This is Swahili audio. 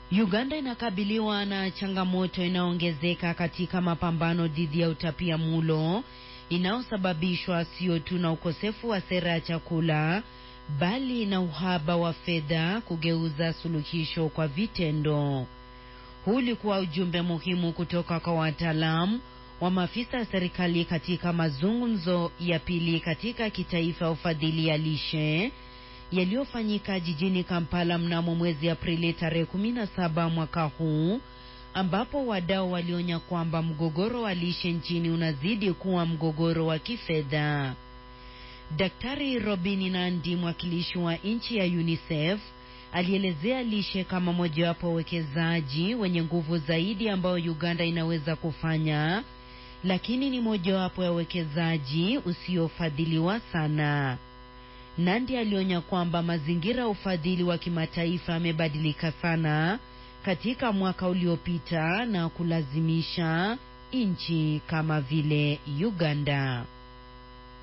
Uganda inakabiliwa na changamoto inaongezeka katika mapambano dhidi ya utapiamlo inaosababishwa sio tu na ukosefu wa sera ya chakula bali na uhaba wa fedha kugeuza suluhisho kwa vitendo. Huu ulikuwa ujumbe muhimu kutoka kwa wataalamu wa maafisa ya serikali katika mazungumzo ya pili katika kitaifa ufadhili ya lishe yaliyofanyika jijini Kampala mnamo mwezi Aprili tarehe 17 mwaka huu, ambapo wadau walionya kwamba mgogoro wa lishe nchini unazidi kuwa mgogoro wa kifedha. Daktari Robin Nandi, mwakilishi wa nchi ya UNICEF, alielezea lishe kama mojawapo uwekezaji wenye nguvu zaidi ambao Uganda inaweza kufanya, lakini ni mojawapo ya uwekezaji usiofadhiliwa sana. Nandi alionya kwamba mazingira ya ufadhili wa kimataifa yamebadilika sana katika mwaka uliopita na kulazimisha nchi kama vile Uganda